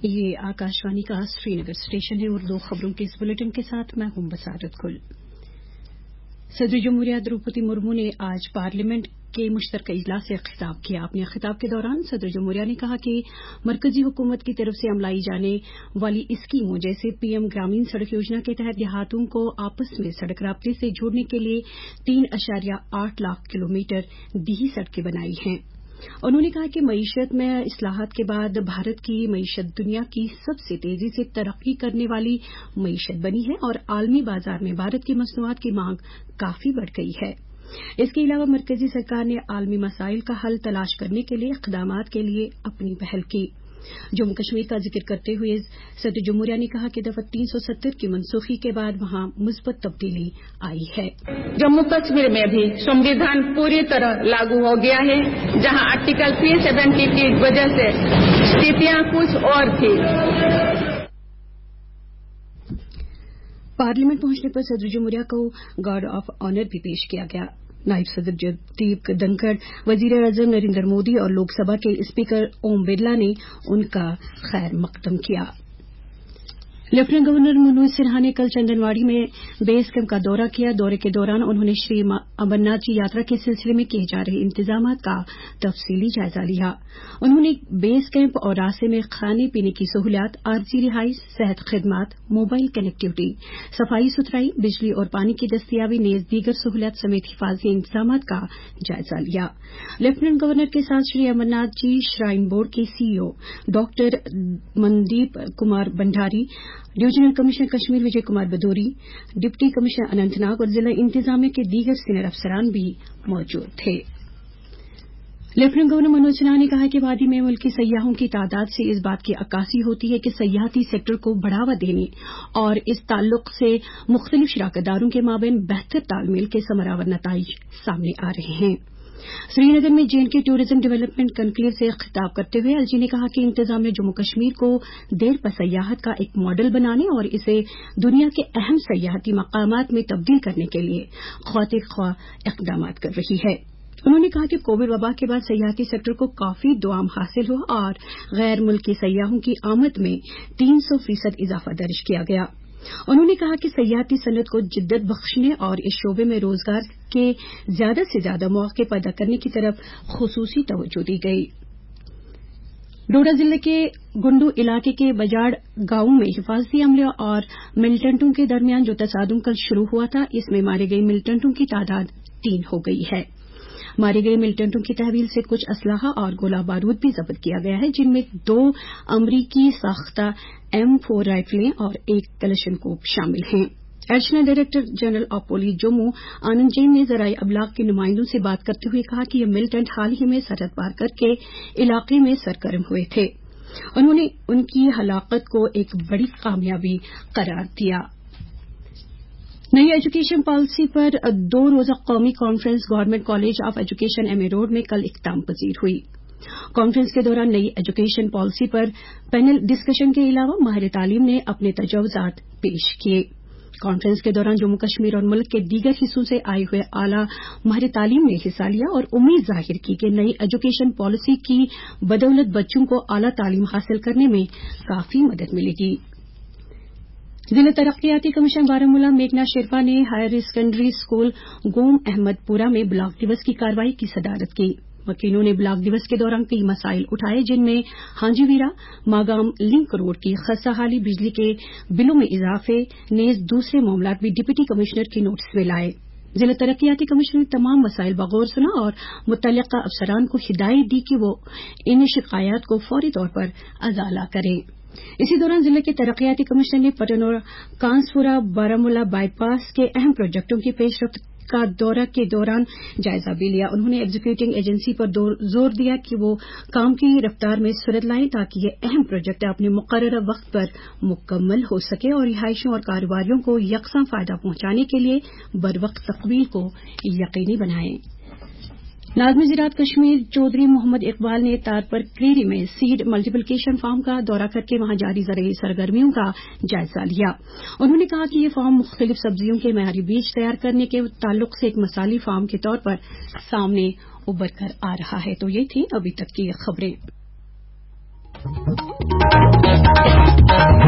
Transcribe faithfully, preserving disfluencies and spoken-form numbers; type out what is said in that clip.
یہ آکاشوانی کا سری نگر اسٹیشن ہے اور دو خبروں کے اس بلیٹن کے ساتھ میں ہوں بسارت گل۔ صدر جمہوریہ دروپدی مرمو نے آج پارلیمنٹ کے مشترکہ اجلاس سے خطاب کیا۔ اپنے خطاب کے دوران صدر جمہوریہ نے کہا کہ مرکزی حکومت کی طرف سے عملائی جانے والی اسکیموں جیسے پی ایم گرامین سڑک یوجنا کے تحت دیہاتوں کو آپس میں سڑک رابطے سے جوڑنے کے لیے تین اشاریہ آٹھ لاکھ کلو میٹر دیہی سڑکیں بنائی ہیں۔ انہوں نے کہا کہ معیشت میں اصلاحات کے بعد بھارت کی معیشت دنیا کی سب سے تیزی سے ترقی کرنے والی معیشت بنی ہے اور عالمی بازار میں بھارت کی مصنوعات کی مانگ کافی بڑھ گئی ہے۔ اس کے علاوہ مرکزی سرکار نے عالمی مسائل کا حل تلاش کرنے کے لیے اقدامات کے لیے اپنی پہل کی۔ جموں کشمیر کا ذکر کرتے ہوئے صدر جمہوریہ نے کہا کہ دفعہ تین سو ستر کی منسوخی کے بعد وہاں مثبت تبدیلی آئی ہے۔ جموں کشمیر میں بھی سمویدھان پوری طرح لاگو ہو گیا ہے، جہاں آرٹیکل تین سو ستر کی وجہ سے استھتیاں کچھ اور تھی۔ پارلیمنٹ پہنچنے پر صدر جمہوریہ کو گارڈ آف آنر بھی پیش کیا گیا۔ نائب صدر جگدیپ دھنکڑ، وزیر اعظم نریندر مودی اور لوک سبھا کے اسپیکر اوم برلا نے ان کا خیر مقدم کیا۔ لیفٹیننٹ گورنر منوج سنہا نے کل چندنواڑی میں بیس کیمپ کا دورہ کیا۔ دورے کے دوران انہوں نے شری امرناتھ جی یاترا کے سلسلے میں کیے جا رہے انتظامات کا تفصیلی جائزہ لیا۔ انہوں نے بیس کیمپ اور راستے میں کھانے پینے کی سہولیات، عارضی رہائش، صحت خدمات، موبائل کنیکٹیوٹی، صفائی ستھرائی، بجلی اور پانی کی دستیابی نیز دیگر سہولیات سمیت حفاظتی انتظامات کا جائزہ لیا۔ لیفٹیننٹ گورنر کے ساتھ شری امرناتھ جی شرائن بورڈ کے C E O doctor Mandeep Kumar Bhandari, divisional commissioner Kashmir Vijay Kumar Bidhuri, deputy commissioner Anantnag اور ضلع انتظامیہ کے دیگر سینئر افسران بھی موجود تھے۔ لیفٹیننٹ گورنر منوج سنہا نے کہا کہ وادی میں ملکی سیاحوں کی تعداد سے اس بات کی عکاسی ہوتی ہے کہ سیاحتی سیکٹر کو بڑھاوا دینے اور اس تعلق سے مختلف شراکت داروں کے مابین بہتر تال میل کے ثمرآور نتائج سامنے آ رہے ہیں۔ سری نگر میں J and K tourism development conclave سے خطاب کرتے ہوئے ایل جی نے کہا کہ انتظامیہ جموں کشمیر کو دیر پا سیاحت کا ایک ماڈل بنانے اور اسے دنیا کے اہم سیاحتی مقامات میں تبدیل کرنے کے لیے خواہ خواہ اقدامات کر رہی ہے۔ انہوں نے کہا کہ کووڈ وبا کے بعد سیاحتی سیکٹر کو کافی دعام حاصل ہوا اور غیر ملکی سیاحوں کی آمد میں تین سو فیصد اضافہ درج کیا گیا۔ انہوں نے کہا کہ سیاحتی صنعت کو جدت بخشنے اور اس شعبے میں روزگار کے زیادہ سے زیادہ مواقع پیدا کرنے کی طرف خصوصی توجہ دی گئی۔ ڈوڈا ضلع کے گنڈو علاقے کے بجاڑ گاؤں میں حفاظتی عملے اور ملیٹنٹوں کے درمیان جو تصادم کل شروع ہوا تھا، اس میں مارے گئے ملیٹنٹوں کی تعداد تین ہو گئی ہے۔ مارے گئے ملیٹنٹوں کی تحویل سے کچھ اسلحہ اور گولہ بارود بھی ضبط کیا گیا ہے، جن میں دو امریکی ساختہ ایم فور رائفلیں اور ایک کلشن کوپ شامل ہیں۔ Additional director general of police Jammu Anand Jain نے ذرائع ابلاغ کے نمائندوں سے بات کرتے ہوئے کہا کہ یہ ملیٹنٹ حال ہی میں سرحد پار کر کے علاقے میں سرگرم ہوئے تھے۔ انہوں نے ان کی ہلاکت کو ایک بڑی کامیابی قرار دیا۔ نئی ایجوکیشن پالیسی پر دو روزہ قومی conference government college of education M A road میں کل اختتام پذیر ہوئی۔ کانفرنس کے دوران نئی ایجوکیشن پالیسی پر پینل ڈسکشن کے علاوہ ماہر تعلیم نے اپنے تجاوزات پیش کیے۔ کانفرنس کے دوران جموں کشمیر اور ملک کے دیگر حصوں سے آئے ہوئے اعلیٰ ماہر تعلیم نے حصہ لیا اور امید ظاہر کی کہ نئی ایجوکیشن پالیسی کی بدولت بچوں کو اعلیٰ تعلیم حاصل کرنے میں کافی مدد ملے گی۔ ضلع ترقیاتی کمیشن بارہمولہ میگھنا شیرپا نے higher secondary school Gom Ahmadpora میں بلاک دیوس کی کارروائی کی صدارت کی۔ وکیلوں نے بلاک دیوس کے دوران کئی مسائل اٹھائے، جن میں ہانجی ویرا ماگام لنک روڈ کی خستہ حالی، بجلی کے بلوں میں اضافے نیز دوسرے معاملات بھی ڈپٹی کمشنر کے نوٹس میں لائے۔ ضلع ترقیاتی کمیشن نے تمام مسائل بغور سنا اور متعلقہ افسران کو ہدایت دی کہ وہ ان شکایات کو فوری طور پر ازالہ کریں۔ اسی دوران ضلع کے ترقیاتی کمشنر نے پٹن اور کانسپورہ بارہمولہ بائی پاس کے اہم پروجیکٹوں کی پیش رفت کا دورہ کے دوران جائزہ بھی لیا۔ انہوں نے ایگزیکیوٹنگ ایجنسی پر زور دیا کہ وہ کام کی رفتار میں سرعت لائیں تاکہ یہ اہم پروجیکٹ اپنے مقررہ وقت پر مکمل ہو سکے اور رہائشیوں اور کاروباریوں کو یکساں فائدہ پہنچانے کے لیے بروقت تکمیل کو یقینی بنائیں۔ ناظم زراعت کشمیر چودھری محمد اقبال نے تارپر کریری میں سیڈ ملٹیپلیکیشن فارم کا دورہ کر کے وہاں جاری زرعی سرگرمیوں کا جائزہ لیا۔ انہوں نے کہا کہ یہ فارم مختلف سبزیوں کے معیاری بیج تیار کرنے کے تعلق سے ایک مثالی فارم کے طور پر سامنے ابھر کر آ رہا ہے۔ تو یہ تھی ابھی تک کی خبریں۔ ہے.